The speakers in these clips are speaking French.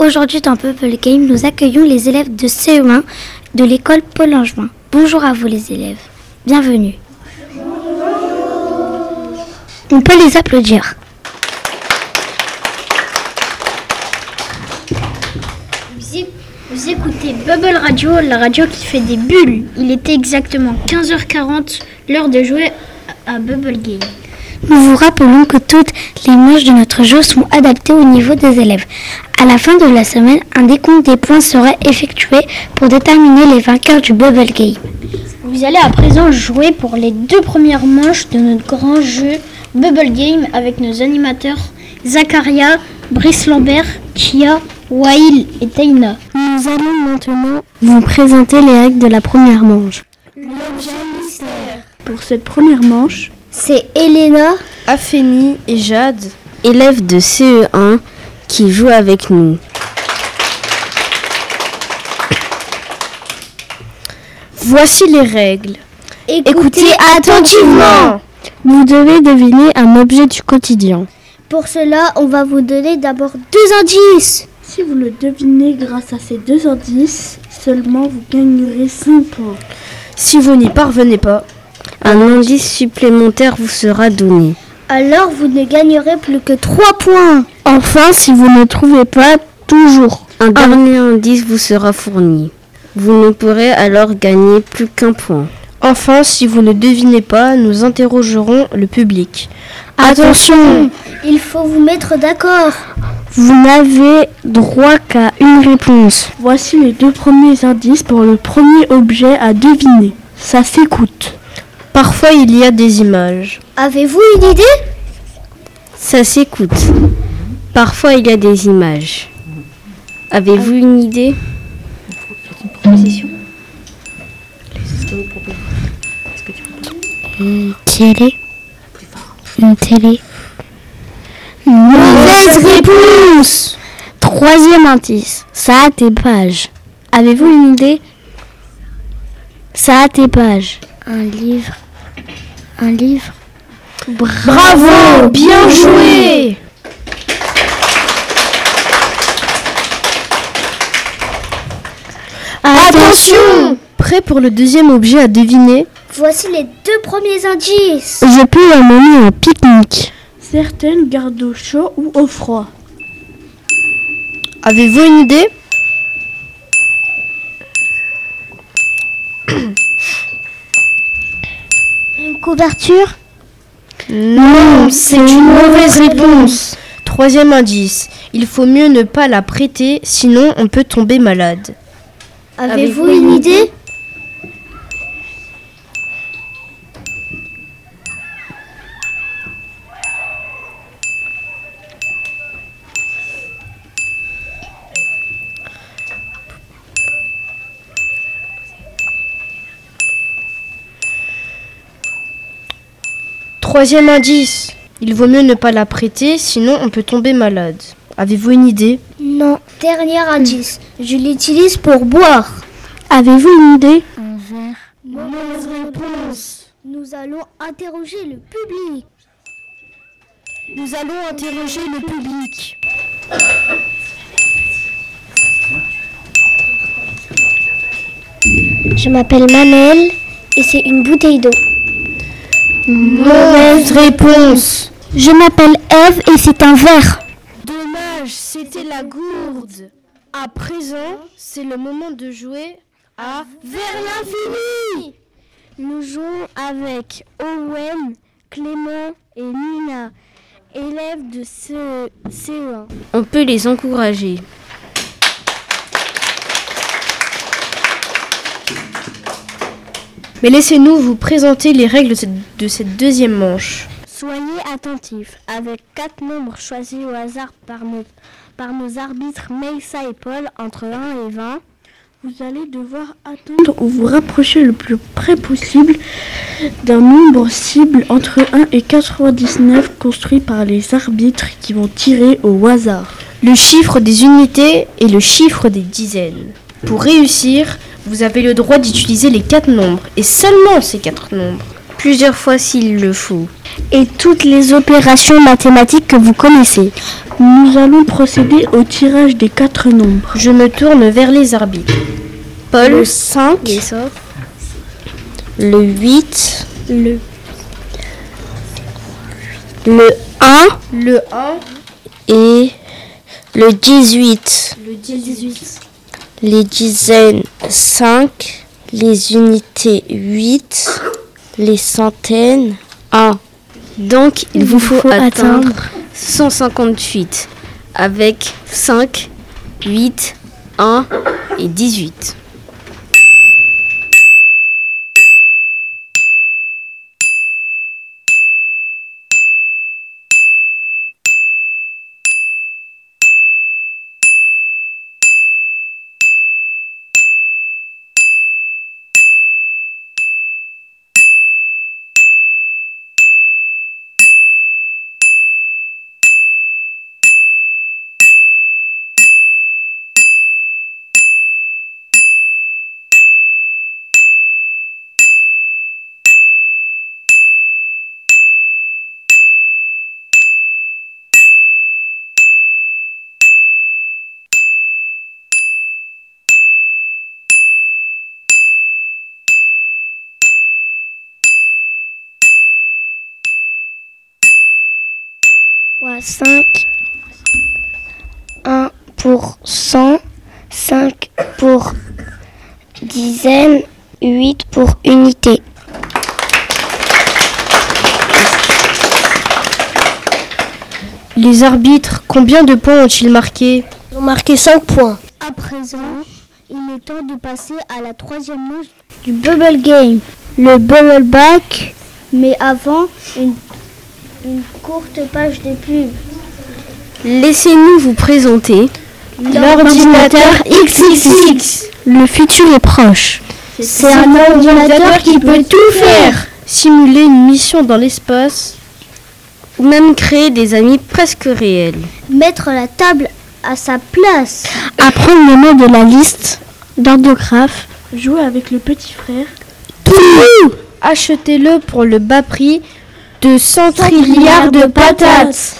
Aujourd'hui dans Bubble Game, nous accueillons les élèves de CE1 de l'école Paul Langevin. Bonjour à vous les élèves, bienvenue. On peut les applaudir. Vous écoutez Bubble Radio, la radio qui fait des bulles. Il était exactement 15h40, l'heure de jouer à Bubble Game. Nous vous rappelons que toutes les manches de notre jeu sont adaptées au niveau des élèves. À la fin de la semaine, un décompte des points sera effectué pour déterminer les vainqueurs du Bubble Game. Vous allez à présent jouer pour les 2 premières manches de notre grand jeu Bubble Game avec nos animateurs Zacharia, Brice Lambert, Chia, Wail et Taina. Nous allons maintenant vous présenter les règles de la première manche. L'objet mystère. Pour cette première manche, c'est Elena, Afeni et Jade, élèves de CE1, qui jouent avec nous. Voici les règles. Écoutez attentivement. vous devez deviner un objet du quotidien. Pour cela, on va vous donner d'abord 2 indices. Si vous le devinez grâce à ces 2 indices, seulement vous gagnerez 5 points. Si vous n'y parvenez pas, un indice supplémentaire vous sera donné. Alors vous ne gagnerez plus que 3 points. Enfin, si vous ne trouvez pas, toujours Un dernier indice vous sera fourni. Vous ne pourrez alors gagner plus qu'1 point. Enfin, si vous ne devinez pas, nous interrogerons le public. Attention, Il faut vous mettre d'accord. vous n'avez droit qu'à une réponse. Voici les 2 premiers indices pour le premier objet à deviner. Ça s'écoute. Parfois, il y a des images. Avez-vous une idée? Ça s'écoute. Parfois, il y a des images. Avez-vous une idée? Une télé. Une télé. Mauvaise réponse. 3e indice. Ça a tes pages. Avez-vous une idée? Ça a tes pages. Un livre. Un livre. Bravo! Bien joué! Attention! Prêt pour le 2e objet à deviner? Voici les 2 premiers indices. Je peux amener un pique-nique. Certaines gardent au chaud ou au froid. Avez-vous une idée? Une couverture. Non, c'est une mauvaise réponse. 3e indice. Il faut mieux ne pas la prêter, sinon on peut tomber malade. Avez-vous une idée? Troisième indice. Il vaut mieux ne pas la prêter, sinon on peut tomber malade. Avez-vous une idée? Non. Dernier indice. Je l'utilise pour boire. Avez-vous une idée? Un verre. Mauvaise réponse. Nous allons interroger le public. Nous allons interroger le public. Je m'appelle Manel et c'est une bouteille d'eau. Mauvaise réponse. Je m'appelle Eve et c'est un verre. Dommage, c'était la gourde. À présent, c'est le moment de jouer à Vers l'infini. Nous jouons avec Owen, Clément et Nina, élèves de CE1. On peut les encourager. Mais laissez-nous vous présenter les règles de cette 2e manche. Soyez attentifs. Avec 4 nombres choisis au hasard par nos arbitres Meissa et Paul entre 1 et 20, vous allez devoir attendre ou vous rapprocher le plus près possible d'un nombre cible entre 1 et 99 construit par les arbitres qui vont tirer au hasard. Le chiffre des unités et le chiffre des dizaines. Pour réussir, vous avez le droit d'utiliser les 4 nombres et seulement ces 4 nombres. plusieurs fois s'il le faut. Et toutes les opérations mathématiques que vous connaissez. Nous allons procéder au tirage des 4 nombres. Je me tourne vers les arbitres. Paul, Le 5, le 8, le 1 le 1, et le 18. le 18, Les dizaines 5, les unités 8, les centaines 1. Donc il vous faut atteindre 158 avec 5, 8, 1 et 18. Fois 5, 1 pour 100, 5 pour dizaine, 8 pour unité. Les arbitres, combien de points ont-ils marqué? Ils ont marqué 5 points. À présent, il est temps de passer à la 3e manche Du Bubble Game, le Bubble Back, mais avant, une courte page de pub. Laissez-nous vous présenter L'ordinateur XXX. Le futur est proche. C'est un ordinateur qui peut tout faire. simuler une mission dans l'espace ou même créer des amis presque réels. Mettre la table à sa place. Apprendre les mots de la liste d'orthographe. Jouer avec le petit frère. Achetez-le pour le bas prix de 100 trilliards de patates.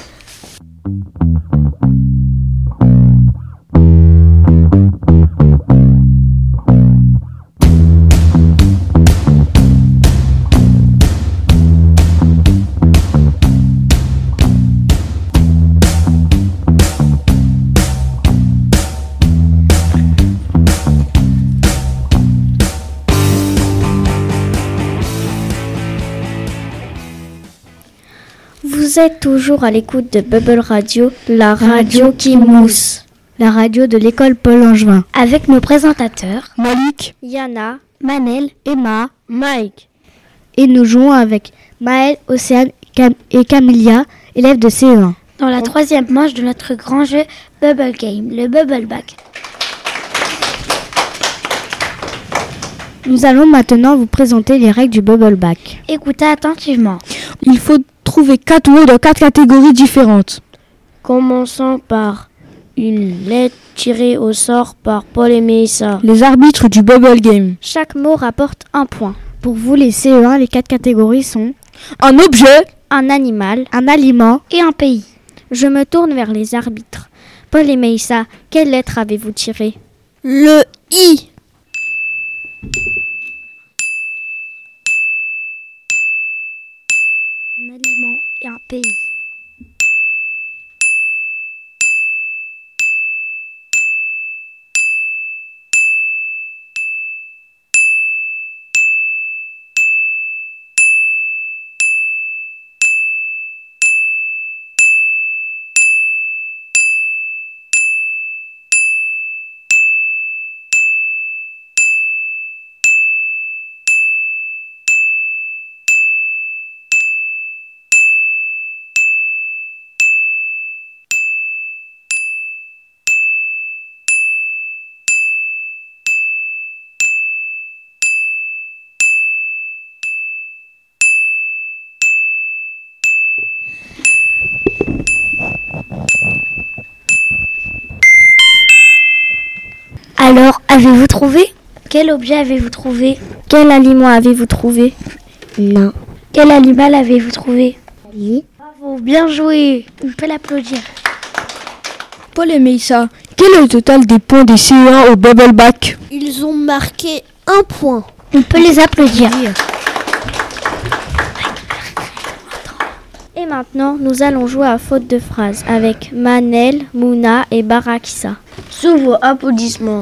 Vous êtes toujours à l'écoute de Bubble Radio, la radio qui mousse. La radio de l'école Paul Langevin. avec nos présentateurs Malik, Yana, Manel, Emma, Mike. Et nous jouons avec Maël, Océane et Camélia, élèves de CE1. dans la 3e manche de notre grand jeu Bubble Game, le Bubble Back. Nous allons maintenant vous présenter les règles du Bubble Back. Écoutez attentivement. Il faut trouver 4 mots dans 4 catégories différentes. Commençons par une lettre tirée au sort par Paul et Mélissa. Les arbitres du Bubble Game. Chaque mot rapporte un point. Pour vous, les CE1, les 4 catégories sont Un objet, un animal un aliment. et un pays. Je me tourne vers les arbitres. Paul et Mélissa, quelle lettre avez-vous tiré? Le I. Un aliment et un pays. Alors, avez-vous trouvé? Quel objet avez-vous trouvé? Quel aliment avez-vous trouvé? Non. Quel animal avez-vous trouvé? Bravo, bien joué. On peut l'applaudir. Paul et Meïssa, quel est le total des points des CE1 au Bubble Back? Ils ont marqué 1 point. On peut les applaudir. Et maintenant, nous allons jouer à faute de phrase avec Manel, Mouna et Barakissa. Sous vos applaudissements.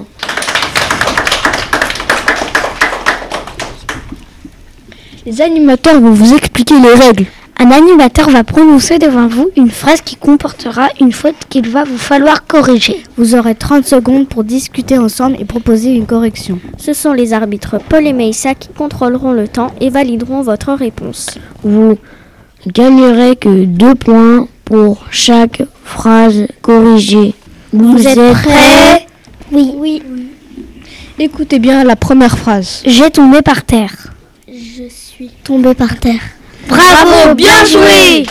Les animateurs vont vous expliquer les règles. Un animateur va prononcer devant vous une phrase qui comportera une faute qu'il va vous falloir corriger. Vous aurez 30 secondes pour discuter ensemble et proposer une correction. Ce sont les arbitres Paul et Meïssa qui contrôleront le temps et valideront votre réponse. Vous gagnerez que 2 points pour chaque phrase corrigée. Vous êtes prêts? Oui. Écoutez bien la première phrase. J'ai tombé par terre. Je suis tombée par terre. Bravo, bien joué!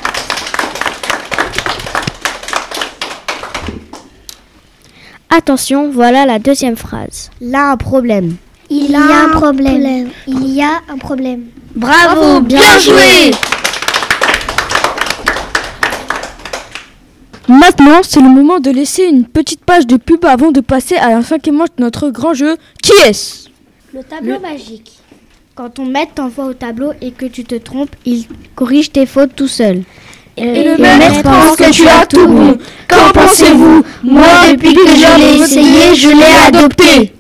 Attention, voilà la deuxième phrase. Là, un problème. Il y a un problème. Il y a un problème. Bravo, bien joué! Maintenant, c'est le moment de laisser une petite page de pub avant de passer à la 5e manche de notre grand jeu. Qui est-ce? Le tableau magique. Quand ton maître t'envoie au tableau et que tu te trompes, il corrige tes fautes tout seul. Et le maître pense que tu as tout bon. Qu'en pensez-vous? Moi, depuis que je l'ai essayé, je l'ai adopté.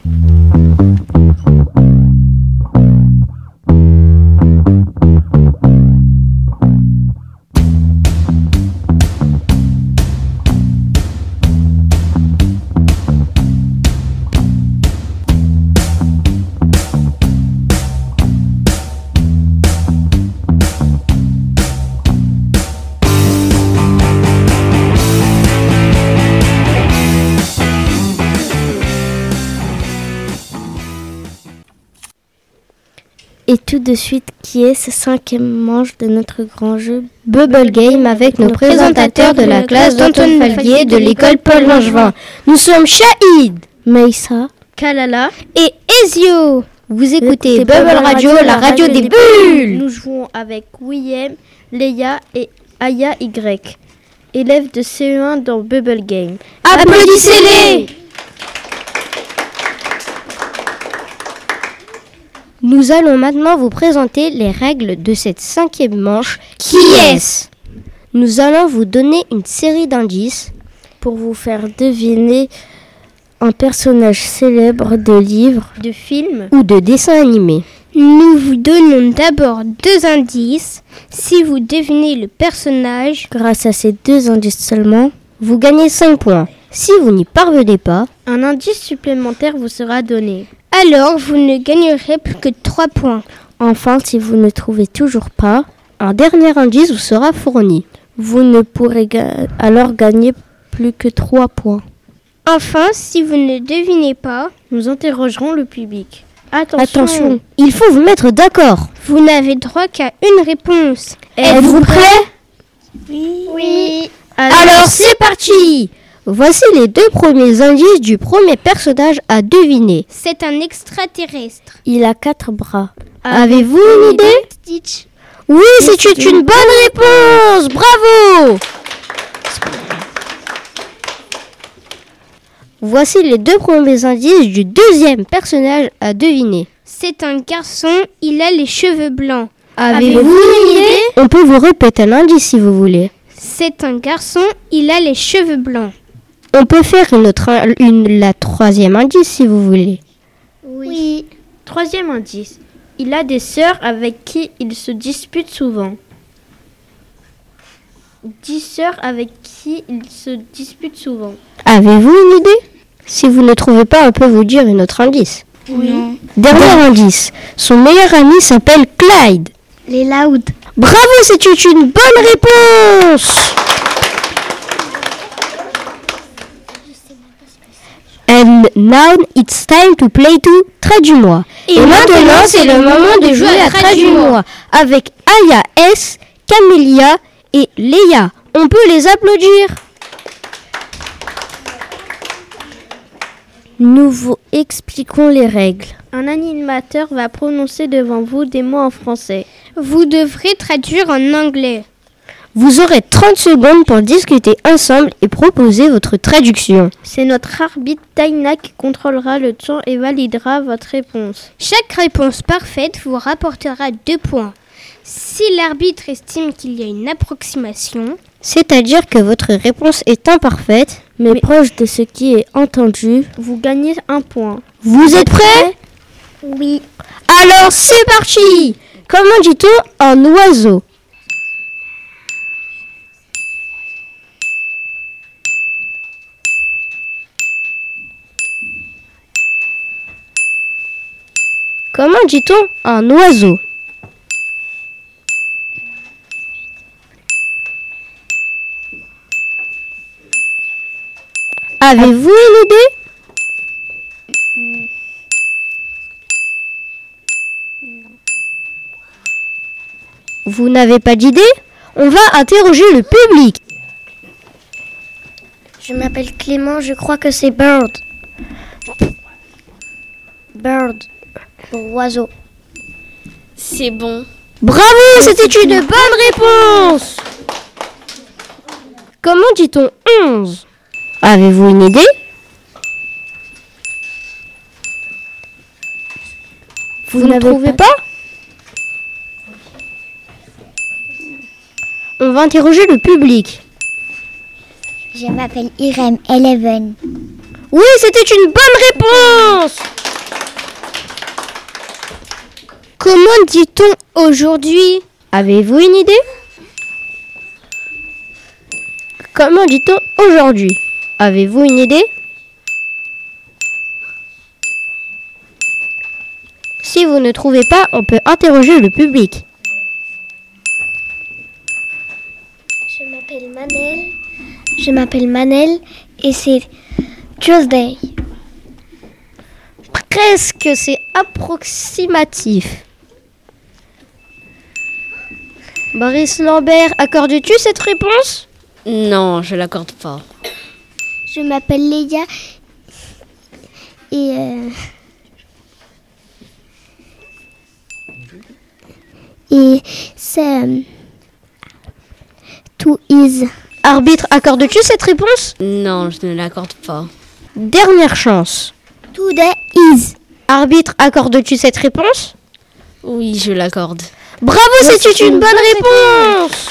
Et tout de suite, qui est ce 5e manche de notre grand jeu Bubble Game avec nos présentateurs de la classe d'Antoine Falguier de l'école Paul Langevin. Nous sommes Shahid, Meïssa, Kalala et Ezio. Vous écoutez Bubble Radio, la radio des bulles. Nous jouons avec William, Leia et Aya Y, élèves de CE1 dans Bubble Game. Applaudissez-les! Nous allons maintenant vous présenter les règles de cette 5e manche. Qui est-ce? Nous allons vous donner une série d'indices pour vous faire deviner un personnage célèbre de livres, de films ou de dessins animés. Nous vous donnons d'abord 2 indices. Si vous devinez le personnage, Grâce à ces 2 indices seulement, vous gagnez 5 points. Si vous n'y parvenez pas, un indice supplémentaire vous sera donné. alors vous ne gagnerez plus que 3 points. Enfin, si vous ne trouvez toujours pas, un dernier indice vous sera fourni. Vous ne pourrez alors gagner plus que 3 points. Enfin, si vous ne devinez pas, Nous interrogerons le public. Attention, il faut vous mettre d'accord. vous n'avez droit qu'à une réponse. Êtes-vous prêts? Oui. Alors c'est parti! Voici les 2 premiers indices du premier personnage à deviner. C'est un extraterrestre. Il a 4 bras. Avez-vous une idée? Stitch. Oui, c'est une bonne réponse. Bravo! Voici les 2 premiers indices du deuxième personnage à deviner. C'est un garçon, il a les cheveux blancs. Avez-vous une idée? On peut vous répéter l'indice si vous voulez. C'est un garçon, il a les cheveux blancs. On peut faire la 3e indice si vous voulez. Oui. 3e indice. Il a des sœurs avec qui il se dispute souvent. 10 sœurs avec qui il se dispute souvent. Avez-vous une idée? Si vous ne trouvez pas, on peut vous dire un autre indice. Oui. Dernier indice. Son meilleur ami s'appelle Clyde. Les Loud. Bravo, c'est une bonne réponse. And now it's time to play to Traduis-moi. Et maintenant, c'est le moment de jouer à Traduis-moi avec Aya S, Camélia et Léa. On peut les applaudir. Nous vous expliquons les règles. Un animateur va prononcer devant vous des mots en français. Vous devrez traduire en anglais. Vous aurez 30 secondes pour discuter ensemble et proposer votre traduction. C'est notre arbitre Taina qui contrôlera le temps et validera votre réponse. Chaque réponse parfaite vous rapportera 2 points. Si l'arbitre estime qu'il y a une approximation, c'est-à-dire que votre réponse est imparfaite, mais proche de ce qui est entendu, vous gagnez 1 point. Vous êtes prêts ? Oui. Alors c'est parti ! Comment dit-on un oiseau ? Comment dit-on un oiseau ? Avez-vous une idée ? Vous n'avez pas d'idée ? On va interroger le public. Je m'appelle Clément, je crois que c'est bird. Bird, pour oiseau. C'est bon. Bravo, c'était une bonne réponse. Comment dit-on 11 ? Avez-vous une idée ? Vous ne trouvez pas ? On va interroger le public. Je m'appelle Irem, 11. Oui, c'était une bonne réponse. Comment dit-on aujourd'hui ? Avez-vous une idée ? Comment dit-on aujourd'hui ? Avez-vous une idée ? Si vous ne trouvez pas, on peut interroger le public. Je m'appelle Manel et c'est Tuesday. Presque, c'est approximatif. Boris Lambert, accordes-tu cette réponse ? Non, je l'accorde pas. Je m'appelle Léa et c'est to is. Arbitre, accordes-tu cette réponse ? Non, je ne l'accorde pas. Dernière chance. Today is. Arbitre, accordes-tu cette réponse ? Oui, je l'accorde. Bravo, c'est une bonne réponse.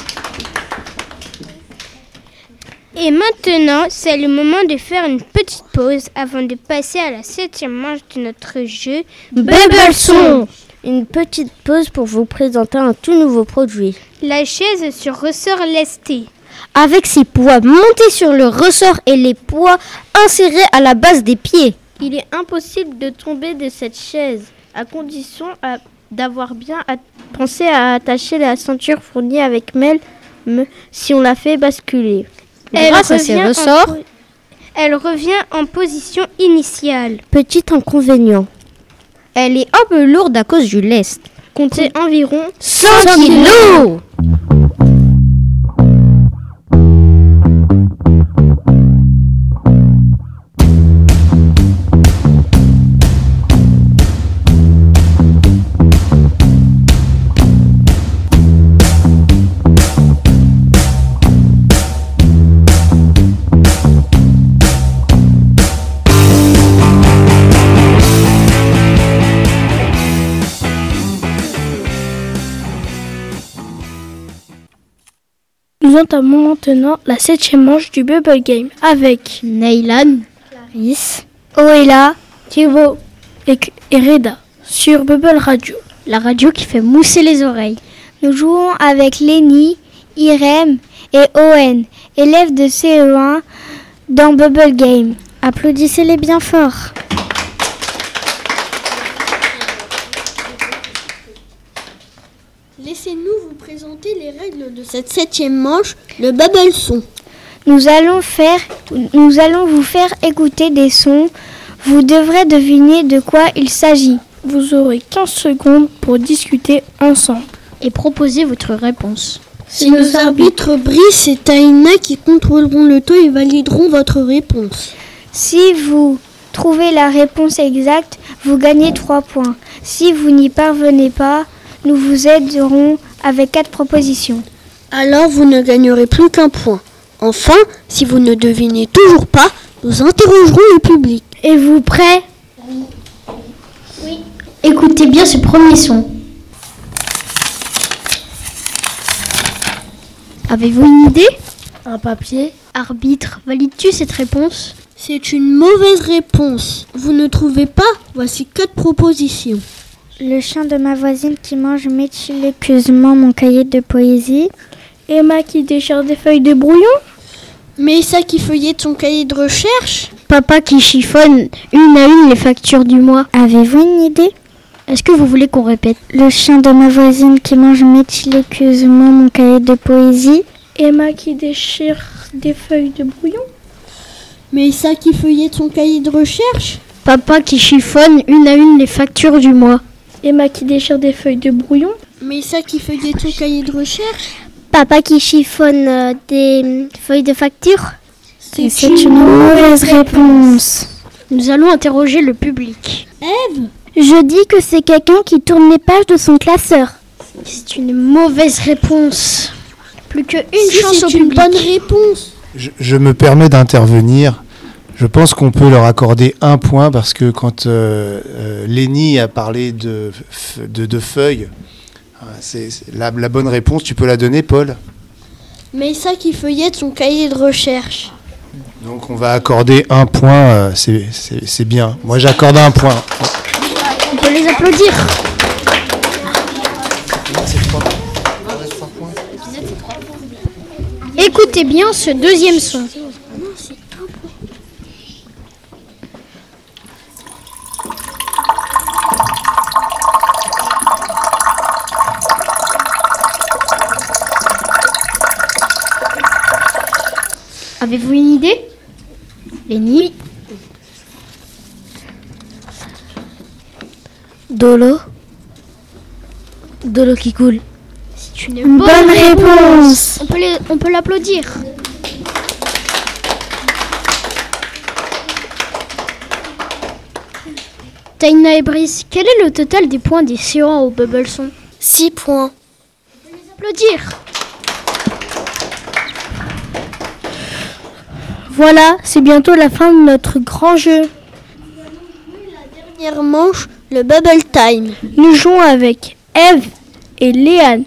Et maintenant, c'est le moment de faire une petite pause avant de passer à la 7e manche de notre jeu Bubble-son. Une petite pause pour vous présenter un tout nouveau produit. La chaise sur ressort lesté. Avec ses poids montés sur le ressort et les poids insérés à la base des pieds. Il est impossible de tomber de cette chaise, à condition d'avoir bien pensé à attacher la ceinture fournie avec mêle si on la fait basculer. Grâce à ces ressorts, elle revient en position initiale. Petit inconvénient. Elle est un peu lourde à cause du lest. Comptez environ 100 kilos. Nous entamons maintenant la 7e manche du Bubble Game avec Neylan, Clarisse, Oela, Thibaut et Reda sur Bubble Radio. la radio qui fait mousser les oreilles. Nous jouons avec Lénie, Irem et Owen, élèves de CE1 dans Bubble Game. Applaudissez-les bien fort. Laissez-nous vous présenter les règles de cette 7e manche, le Bubble-son. Nous allons vous faire écouter des sons. Vous devrez deviner de quoi il s'agit. Vous aurez 15 secondes pour discuter ensemble. Et proposer votre réponse. C'est nos arbitres Brice et Taina qui contrôleront le temps et valideront votre réponse. Si vous trouvez la réponse exacte, vous gagnez 3 points. Si vous n'y parvenez pas, nous vous aiderons avec 4 propositions. Alors vous ne gagnerez plus qu'un point. Enfin, si vous ne devinez toujours pas, nous interrogerons le public. Êtes-vous prêts ? Oui. Écoutez bien ce premier son. Avez-vous une idée ? Un papier. Arbitre, valides-tu cette réponse ? C'est une mauvaise réponse. Vous ne trouvez pas ? Voici 4 propositions. Le chien de ma voisine qui mange méticuleusement mon cahier de poésie. Emma qui déchire des feuilles de brouillon. Mélissa qui feuillette son cahier de recherche. Papa qui chiffonne une à une les factures du mois. Avez-vous une idée ? Est-ce que vous voulez qu'on répète ? Le chien de ma voisine qui mange méticuleusement mon cahier de poésie. Emma qui déchire des feuilles de brouillon. Mélissa qui feuillette son cahier de recherche. Papa qui chiffonne une à une les factures du mois. Emma qui déchire des feuilles de brouillon. Mélissa qui feuillette son cahier de recherche. Papa qui chiffonne des feuilles de facture. C'est une mauvaise réponse. Nous allons interroger le public. Ève ? Je dis que c'est quelqu'un qui tourne les pages de son classeur. C'est une mauvaise réponse. Plus qu'une chance au c'est une public. bonne réponse. Je me permets d'intervenir. Je pense qu'on peut leur accorder un point parce que quand Lénie a parlé de feuilles, c'est la bonne réponse. Tu peux la donner, Paul ? Mélissa qui feuillette son cahier de recherche. Donc on va accorder un point, c'est bien. Moi j'accorde un point. On peut les applaudir. Écoutez bien ce deuxième son. Avez-vous une idée ? Lénie ? Dolo qui coule. C'est une bonne réponse. On peut l'applaudir. Taina et Brice, quel est le total des points des séants au Bubbleson ? 6 points. Applaudir. Voilà, c'est bientôt la fin de notre grand jeu. Dernière manche, le Bubble Time. Nous jouons avec Ève et Léane,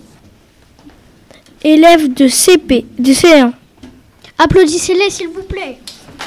élèves de CP, de C1. Applaudissez-les s'il vous plaît.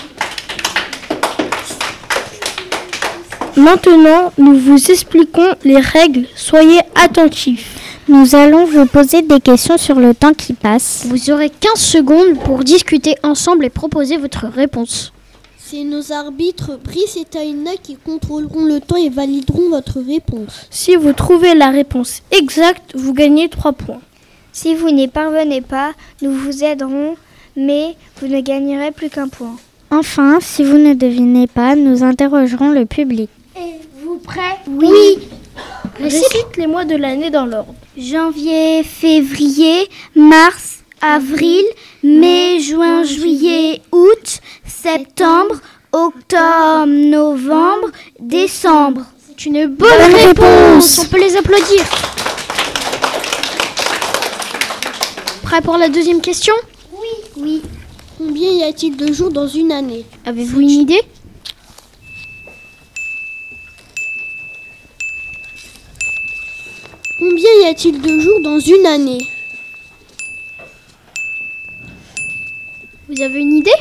Maintenant, nous vous expliquons les règles. Soyez attentifs. Nous allons vous poser des questions sur le temps qui passe. Vous aurez 15 secondes pour discuter ensemble et proposer votre réponse. C'est nos arbitres Brice et Taina qui contrôleront le temps et valideront votre réponse. Si vous trouvez la réponse exacte, vous gagnez 3 points. Si vous n'y parvenez pas, nous vous aiderons, mais vous ne gagnerez plus qu'un point. Enfin, si vous ne devinez pas, nous interrogerons le public. Êtes-vous prêts ? Oui. Récite les mois de l'année dans l'ordre. Janvier, février, mars, avril, mai, juin, juillet, août, septembre, octobre, novembre, décembre. C'est une bonne réponse. On peut les applaudir. Prêt pour la deuxième question ? Oui. Combien y a-t-il de jours dans une année ? Avez-vous une idée ? Combien y a-t-il de jours dans une année ? Vous avez une idée ?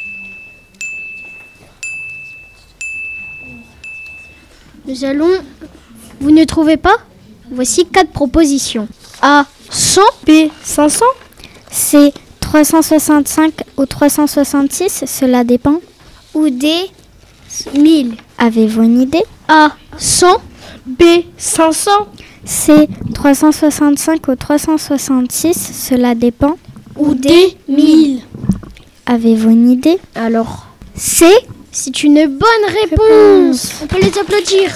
Nous allons... Vous ne trouvez pas ? Voici 4 propositions. A. 100. B. 500. C. 365 ou 366, cela dépend. Ou D. 1000. Avez-vous une idée ? A. 100. B. 500. C. 365 ou 366, cela dépend. Ou D. 1000. Avez-vous une idée ? Alors, C. C'est une bonne réponse. On peut les applaudir.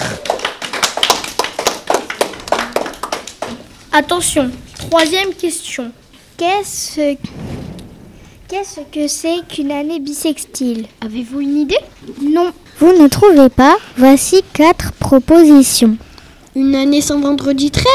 Attention, troisième question. Qu'est-ce que c'est qu'une année bissextile ? Avez-vous une idée ? Non. Vous ne trouvez pas ? Voici 4 propositions. Une année sans vendredi 13 ?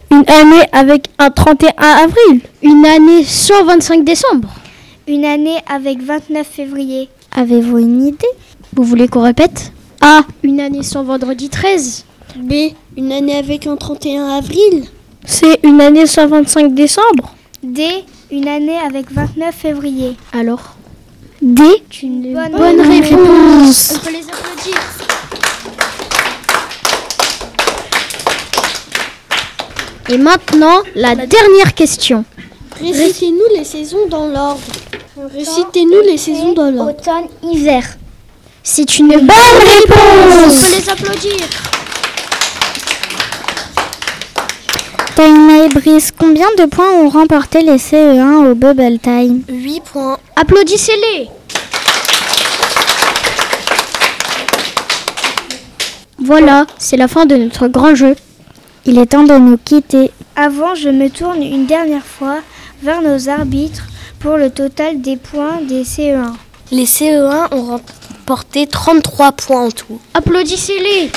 Une année avec un 31 avril. Une année 125 décembre. Une année avec 29 février. Avez-vous une idée? Vous voulez qu'on répète? A. Une année sans vendredi 13. B. Une année avec un 31 avril. C. Une année 125 décembre. D. Une année avec 29 février. Alors? D. Une Bonne réponse. On peut les applaudir. Et maintenant, la dernière question. Récitez-nous les saisons dans l'ordre. Récitez-nous les saisons dans l'ordre. Automne, hiver. C'est une bonne réponse. On peut les applaudir. Taïna et Brice, combien de points ont remporté les CE1 au Bubble Time? 8 points. Applaudissez-les. Voilà, c'est la fin de notre grand jeu. Il est temps de nous quitter. Avant, je me tourne une dernière fois vers nos arbitres pour le total des points des CE1. Les CE1 ont remporté 33 points en tout. Applaudissez-les.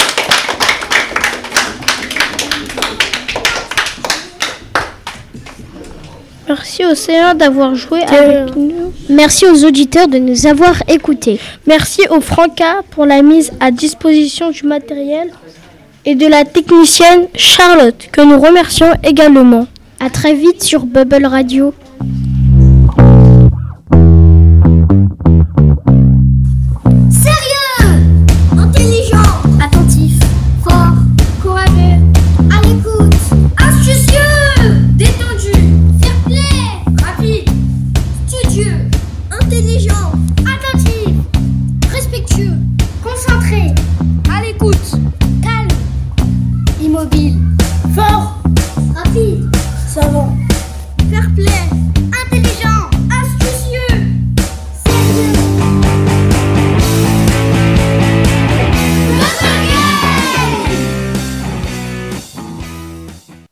Merci au C1 d'avoir joué avec nous. Merci aux auditeurs de nous avoir écoutés. Merci au Franca pour la mise à disposition du matériel et de la technicienne Charlotte, que nous remercions également. À très vite sur Bubble Radio.